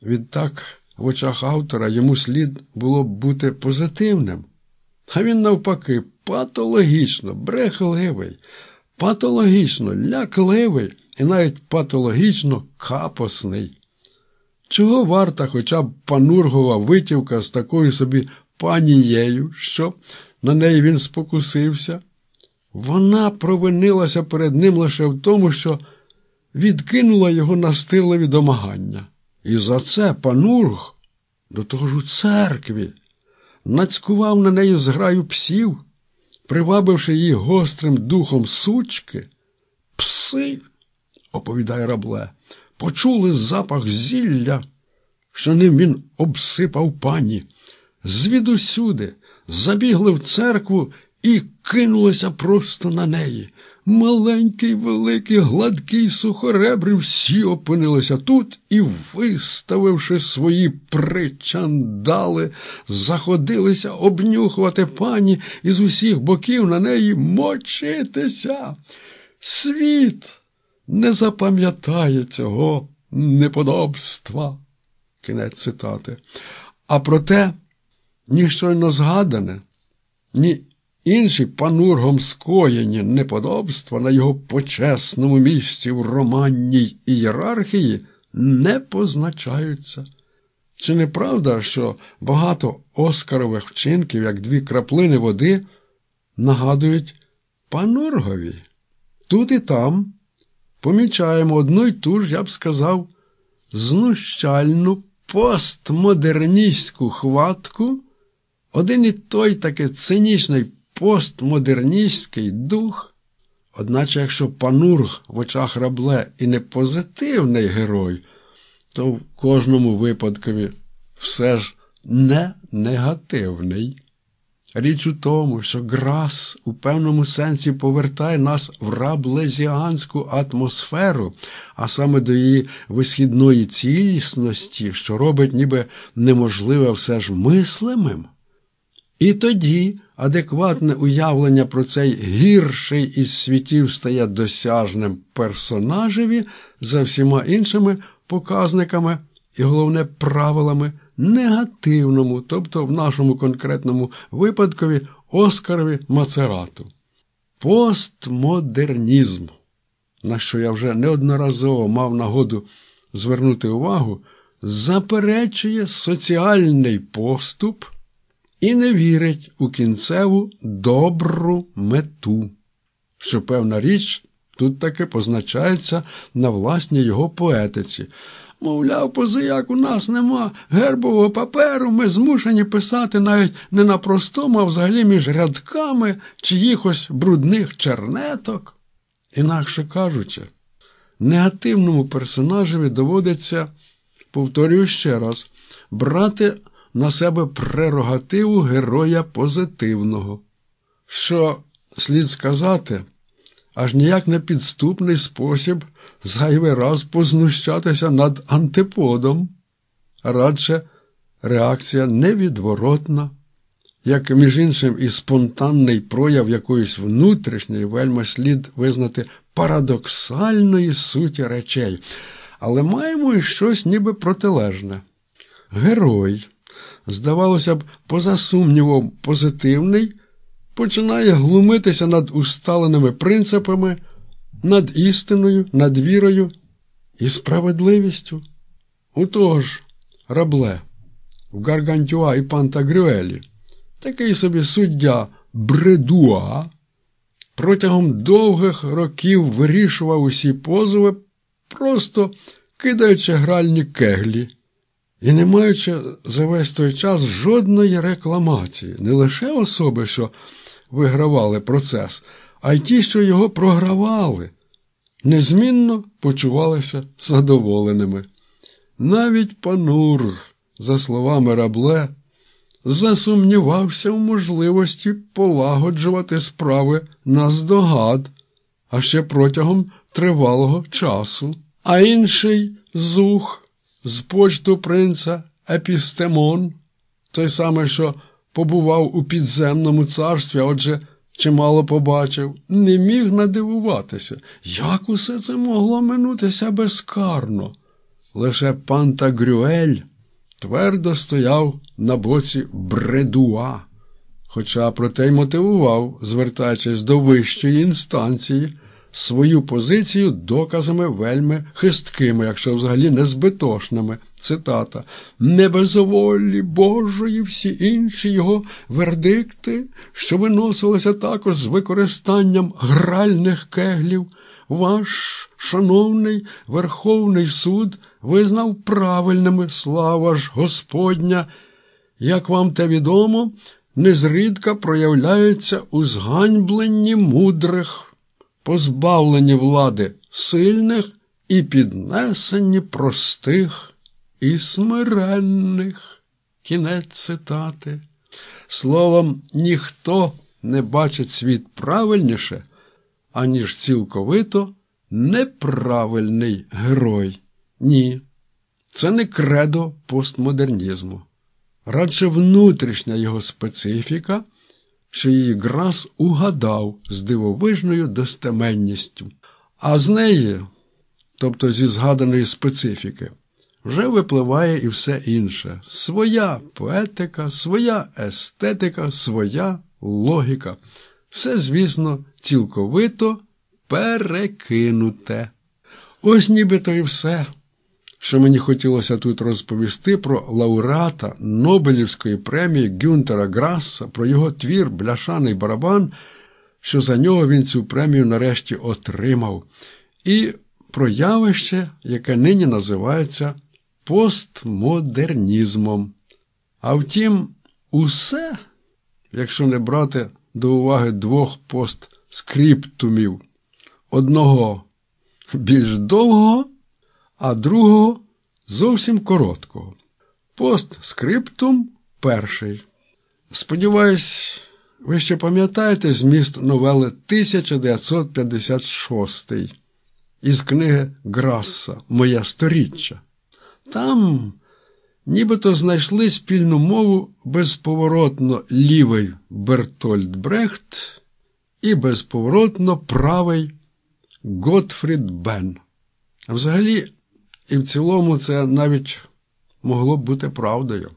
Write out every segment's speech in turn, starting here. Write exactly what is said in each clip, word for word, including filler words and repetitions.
Відтак, в очах автора йому слід було б бути позитивним. А він навпаки патологічно брехливий, патологічно лякливий і навіть патологічно капосний. Чого варта хоча б панургова витівка з такою собі панією, що на неї він спокусився? Вона провинилася перед ним лише в тому, що відкинула його настирливі домагання. І за це панург, до того ж у церкві, нацькував на неї зграю псів, привабивши її гострим духом сучки. Пси, оповідає Рабле, почули запах зілля, що ним він обсипав пані. Звідусюди забігли в церкву і кинулися просто на неї. Маленький, великий, гладкий, сухоребрий, всі опинилися тут і, виставивши свої причандали, заходилися обнюхувати пані і з усіх боків на неї мочитися. Світ не запам'ятає цього неподобства. Кінець цитати. А проте, ні щойно згадане, ні інші панургом скоєні неподобства на його почесному місці в романній ієрархії не позначаються. Чи не правда, що багато оскарових вчинків, як дві краплини води, нагадують панургові? Тут і там помічаємо одну й ту ж, я б сказав, знущальну постмодерністську хватку, один і той таки цинічний постмодерністський дух. Одначе, якщо панург в очах Рабле і не позитивний герой, то в кожному випадкові все ж не негативний. Річ у тому, що Грас у певному сенсі повертає нас в раблезіанську атмосферу, а саме до її висхідної цілісності, що робить ніби неможливе все ж мислимим. І тоді адекватне уявлення про цей гірший із світів стає досяжним персонажеві за всіма іншими показниками і, головне, правилами негативному, тобто в нашому конкретному випадкові Оскарові Мацерату. Постмодернізм, на що я вже неодноразово мав нагоду звернути увагу, заперечує соціальний поступ і не вірить у кінцеву добру мету, що, певна річ, тут таки позначається на власній його поетиці. Мовляв, позаяк у нас нема гербового паперу, ми змушені писати навіть не на простому, а взагалі між рядками чиїхось брудних чернеток. Інакше кажучи, негативному персонажеві доводиться, повторюю ще раз, брати на себе прерогативу героя позитивного, що, слід сказати, аж ніяк не підступний спосіб зайвий раз познущатися над антиподом, а радше реакція невідворотна, як, між іншим, і спонтанний прояв якоїсь внутрішньої, вельми слід визнати, парадоксальної суті речей. Але маємо і щось ніби протилежне. Герой, здавалося б, поза сумнівом позитивний, починає глумитися над усталеними принципами, над істиною, над вірою і справедливістю. У того ж Рабле, в Гаргантюа і Пантагрюелі, такий собі суддя Бредуа протягом довгих років вирішував усі позови, просто кидаючи гральні кеглі і не маючи за весь той час жодної рекламації, не лише особи, що вигравали процес, а й ті, що його програвали, незмінно почувалися задоволеними. Навіть панург, за словами Рабле, засумнівався в можливості полагоджувати справи наздогад, а ще протягом тривалого часу. А інший зух з почту принца Епістемон, той самий, що побував у підземному царстві, а отже, чимало побачив, не міг надивуватися, як усе це могло минутися безкарно. Лише Пантагрюель твердо стояв на боці Бредуа, хоча проте й мотивував, звертаючись до вищої інстанції, свою позицію доказами вельми хисткими, якщо взагалі не збитошними. Цитата. «Не без волі Божої всі інші його вердикти, що виносилися також з використанням гральних кеглів, ваш шановний Верховний суд визнав правильними, слава ж Господня, як вам те відомо, незрідка проявляється у зганьбленні мудрих, позбавленні влади сильних і піднесенні простих і смиренних». Кінець цитати. Словом, ніхто не бачить світ правильніше, аніж цілковито неправильний герой. Ні, це не кредо постмодернізму. Радше внутрішня його специфіка, що її Грасс угадав з дивовижною достеменністю. А з неї, тобто зі згаданої специфіки, вже випливає і все інше. Своя поетика, своя естетика, своя логіка. Все, звісно, цілковито перекинуте. Ось нібито і все, що мені хотілося тут розповісти про лауреата Нобелівської премії Гюнтера Грасса, про його твір «Бляшаний барабан», що за нього він цю премію нарешті отримав, і про явище, яке нині називається постмодернізмом. А втім, усе, якщо не брати до уваги двох постскриптумів, одного більш довгого, а другого зовсім короткого. Постскриптум перший. Сподіваюсь, ви ще пам'ятаєте зміст новели тисяча дев'ятсот п'ятдесят шостий із книги Грасса «Моє сторіччя». Там нібито знайшли спільну мову безповоротно лівий Бертольд Брехт і безповоротно правий Готфрід Бен. А взагалі, і в цілому це навіть могло б бути правдою.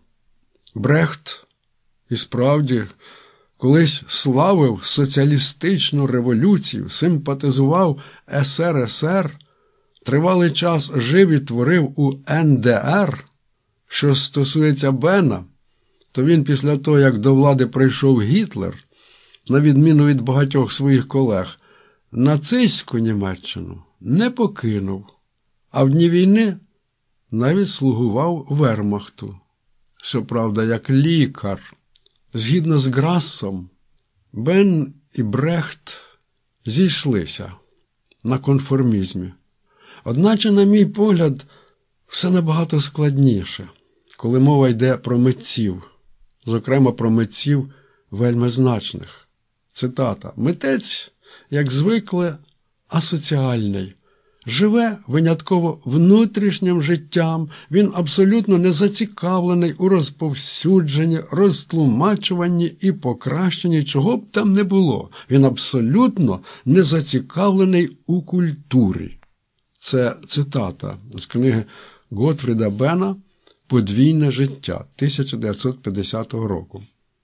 Брехт і справді колись славив соціалістичну революцію, симпатизував ес ер ес ер, тривалий час жив і творив у ен де ер. Що стосується Бена, то він після того, як до влади прийшов Гітлер, на відміну від багатьох своїх колег, нацистську Німеччину не покинув, а в дні війни навіть слугував вермахту. Щоправда, як лікар. Згідно з Грассом, Бен і Брехт зійшлися на конформізмі. Одначе, на мій погляд, все набагато складніше, коли мова йде про митців, зокрема про митців вельми значних. Цитата. «Митець, як звикли, асоціальний. Живе винятково внутрішнім життям, він абсолютно не зацікавлений у розповсюдженні, розтлумачуванні і покращенні, чого б там не було. Він абсолютно не зацікавлений у культурі». Це цитата з книги Готфріда Бена «Подвійне життя» тисяча дев'ятсот п'ятдесятого року.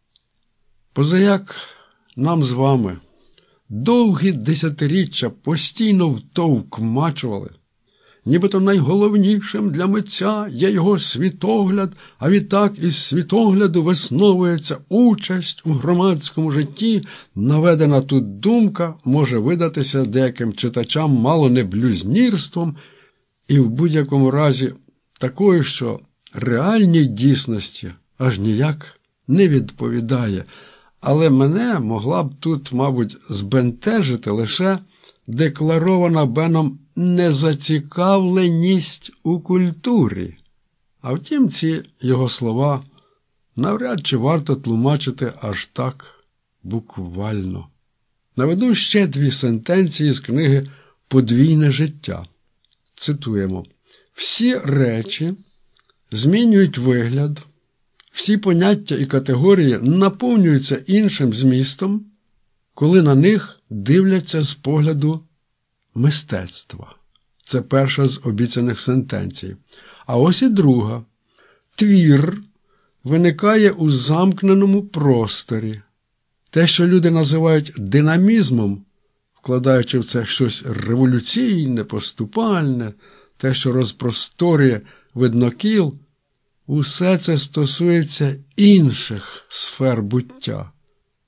Позаяк нам з вами довгі десятиріччя постійно втовкмачували, нібито найголовнішим для митця є його світогляд, а відтак із світогляду висновується участь у громадському житті, наведена тут думка може видатися деяким читачам мало не блюзнірством і в будь-якому разі такою, що реальній дійсності аж ніяк не відповідає. Але мене могла б тут, мабуть, збентежити лише декларована Беном незацікавленість у культурі. А втім, ці його слова навряд чи варто тлумачити аж так буквально. Наведу ще дві сентенції з книги «Подвійне життя». Цитуємо. «Всі речі змінюють вигляд, всі поняття і категорії наповнюються іншим змістом, коли на них дивляться з погляду мистецтва». Це перша з обіцяних сентенцій. А ось і друга. Твір виникає у замкненому просторі. Те, що люди називають динамізмом, вкладаючи в це щось революційне, поступальне, те, що розпросторює виднокіл, усе це стосується інших сфер буття.